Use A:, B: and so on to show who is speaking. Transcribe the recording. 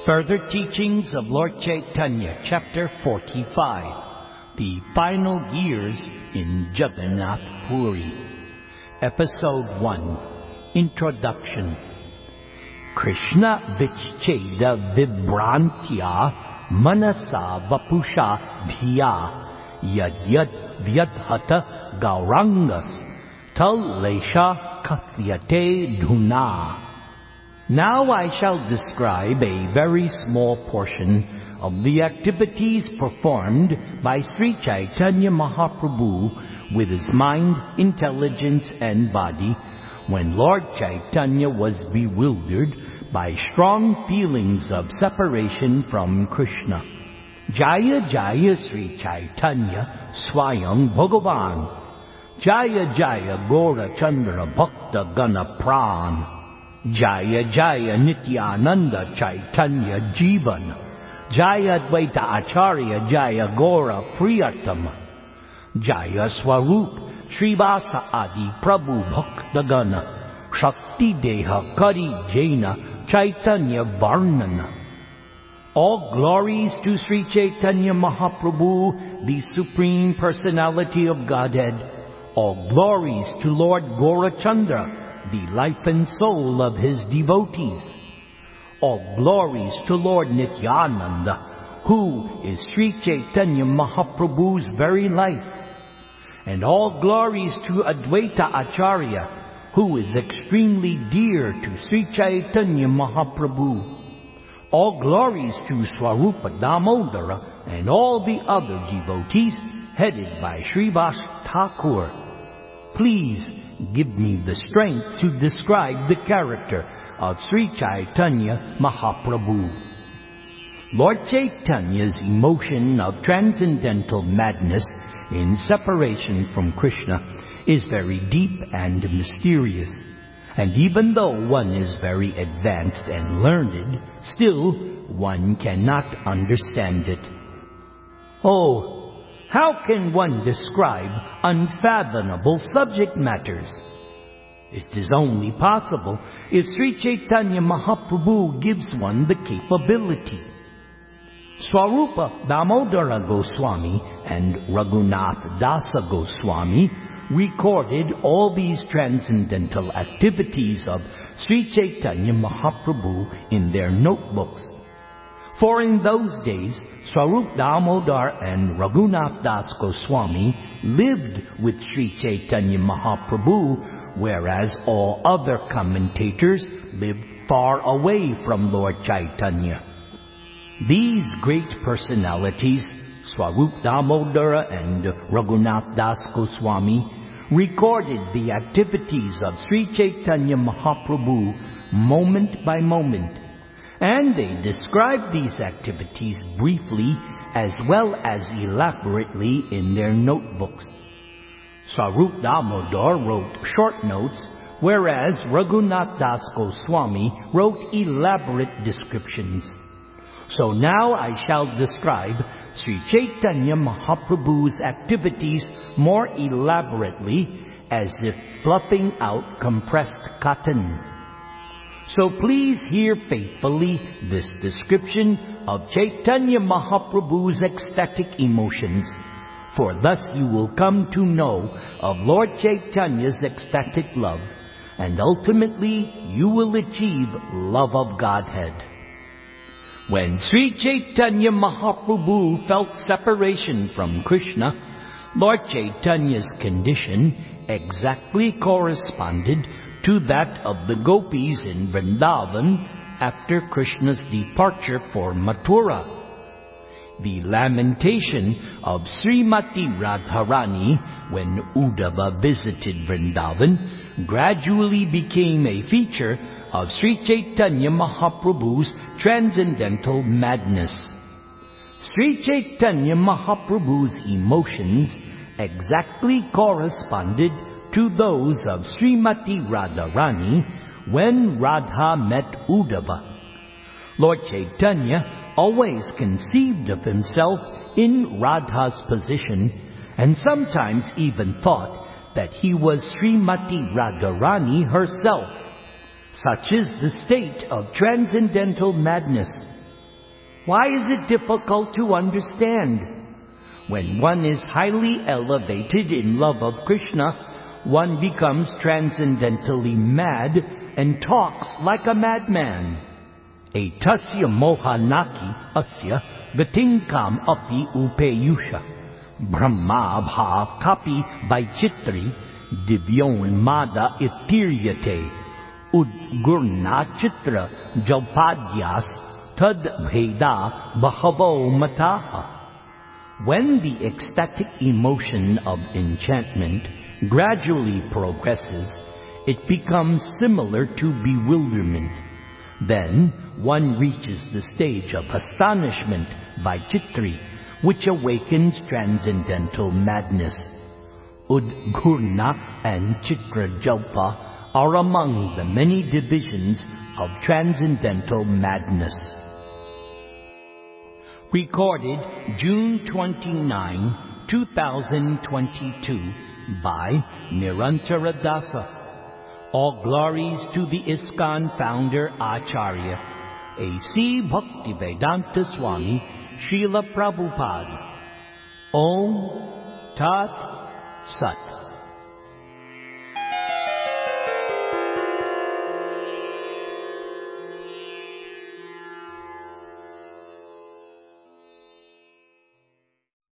A: Further Teachings of Lord Chaitanya, Chapter 45, The Final Years in Jagannath Puri. Episode 1, Introduction. Krishna Vichcheda Vibrantya Manasa Vapusha Dhiya Yad Vyadhata Gaurangas Talesha Kathyate Dhuna. Now I shall describe a very small portion of the activities performed by Sri Chaitanya Mahaprabhu with his mind, intelligence and body when Lord Chaitanya was bewildered by strong feelings of separation from Krishna. Jaya Jaya Sri Chaitanya Swayam Bhagavan. Jaya Jaya Gaura Chandra Bhakta Gana Pran. Jaya Jaya Nityananda Chaitanya Jivan. Jaya Dvaita Acharya Jaya Gaura Priyatama. Jaya Swarup Srivasa Adi Prabhu Bhaktagana. Shakti Deha Kari Jaina Chaitanya Varnana. All glories to Sri Chaitanya Mahaprabhu, the Supreme Personality of Godhead. All glories to Lord Gaurachandra, the life and soul of his devotees. All glories to Lord Nityananda, who is Sri Chaitanya Mahaprabhu's very life. And all glories to Advaita Acharya, who is extremely dear to Sri Chaitanya Mahaprabhu. All glories to Swarupa Damodara and all the other devotees headed by Srivas Thakur. Please give me the strength to describe the character of Sri Chaitanya Mahaprabhu. Lord Chaitanya's emotion of transcendental madness in separation from Krishna is very deep and mysterious. And even though one is very advanced and learned, still one cannot understand it. Oh, how can one describe unfathomable subject matters? It is only possible if Sri Chaitanya Mahaprabhu gives one the capability. Swarupa Damodara Goswami and Raghunath Dasa Goswami recorded all these transcendental activities of Sri Chaitanya Mahaprabhu in their notebooks. For in those days, Swarup Damodar and Raghunath Das Goswami lived with Sri Chaitanya Mahaprabhu, whereas all other commentators lived far away from Lord Chaitanya. These great personalities, Swarup Damodara and Raghunath Das Goswami, recorded the activities of Sri Chaitanya Mahaprabhu moment by moment. And they describe these activities briefly as well as elaborately in their notebooks. Swarup Damodar wrote short notes, whereas Raghunath Das Goswami wrote elaborate descriptions. So now I shall describe Sri Chaitanya Mahaprabhu's activities more elaborately, as if fluffing out compressed cotton. So please hear faithfully this description of Chaitanya Mahaprabhu's ecstatic emotions, for thus you will come to know of Lord Chaitanya's ecstatic love, and ultimately you will achieve love of Godhead. When Sri Chaitanya Mahaprabhu felt separation from Krishna, Lord Chaitanya's condition exactly corresponded to that of the gopis in Vrindavan after Krishna's departure for Mathura. The lamentation of Srimati Radharani when Uddhava visited Vrindavan gradually became a feature of Sri Chaitanya Mahaprabhu's transcendental madness. Sri Chaitanya Mahaprabhu's emotions exactly corresponded to those of Srimati Radharani when Radha met Uddhava. Lord Chaitanya always conceived of himself in Radha's position and sometimes even thought that he was Srimati Radharani herself. Such is the state of transcendental madness. Why is it difficult to understand? When one is highly elevated in love of Krishna, one becomes transcendentally mad and talks like a madman. Etasya mohanaki asya gatinkam api upeyusha. Brahma bhav kapi vaichitri divyon mada itiryate. Udgurna chitra jalpadyas tad bheda bahavo mataha. When the ecstatic emotion of enchantment gradually progresses, it becomes similar to bewilderment. Then one reaches the stage of astonishment by Chitri, which awakens transcendental madness. Udgurna and Chitra Jalpa are among the many divisions of transcendental madness. Recorded June 29, 2022 by Nirantara Dasa. All glories to the ISKCON founder Acharya A.C. Bhaktivedanta Swami Srila Prabhupada. Om Tat Sat.